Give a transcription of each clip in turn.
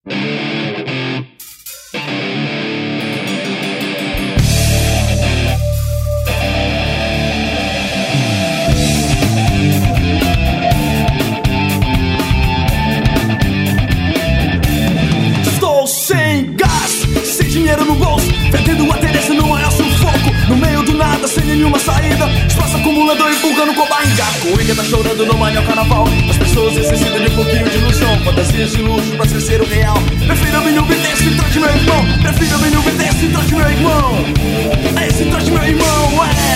Estou sem gás, sem dinheiro no bolso, perdendo a Teresa no maior sufoco. No meio do nada, sem nenhuma saída, espaço acumulando, empurrando com a barriga. A cuíca tá chorando no maior carnaval. As pessoas necessitam de um pouquinho de ilusão, fantasias de luxo pra ser o real. Prefiro me obedecer e trate meu irmão. Prefiro me obedecer e trate meu irmão. Esse trate meu irmão,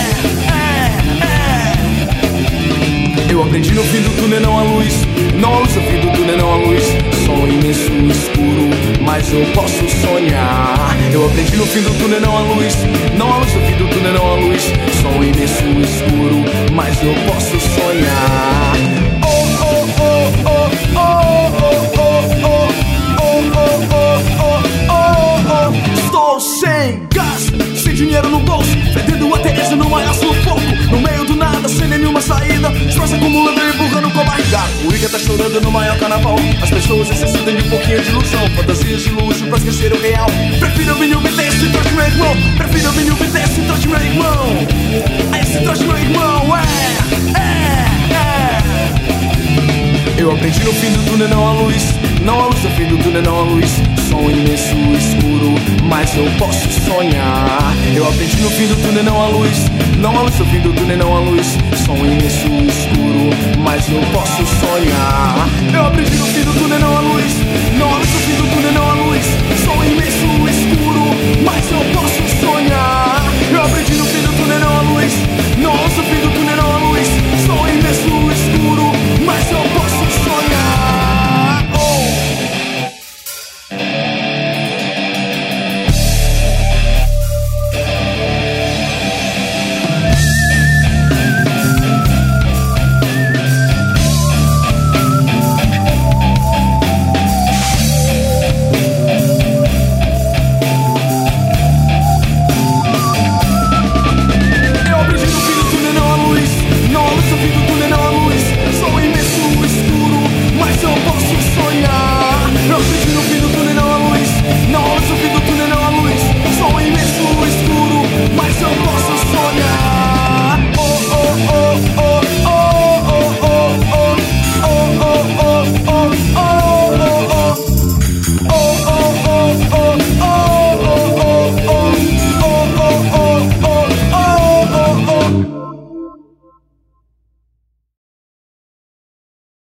Eu aprendi no fim do túnel não há luz. Não há luz no fim do túnel, não há luz. Som imenso escuro, mas eu posso sonhar. Eu aprendi no fim do túnel não há luz. Não há luz no fim do túnel, não há luz. Som imenso escuro, mas eu posso sonhar. Oh, oh, oh, oh, oh, oh, oh, oh, oh. Estou sem gás, sem dinheiro no bolso, perdendo a Teresa no maior sufoco. No meio do nada, sem nenhuma saída, espaço acumulando e empurrando com a barriga. O Iga tá chorando no maior carnaval. As pessoas necessitam de um pouquinho de ilusão, fantasias de luxo pra esquecer o real. Prefiro me obedecer e trate meu irmão. Prefiro me obedecer e trate meu irmão. Esse trate meu irmão, Eu aprendi no fim do túnel não há luz. Não há luz no fim do túnel, não há luz. Som imenso escuro, mas eu posso sonhar. Eu aprendi no fim do túnel não há luz. Não há luz no fim do túnel, não há luz. Som imenso escuro, mas eu posso sonhar. Eu aprendi no fim do túnel não há luz. Não há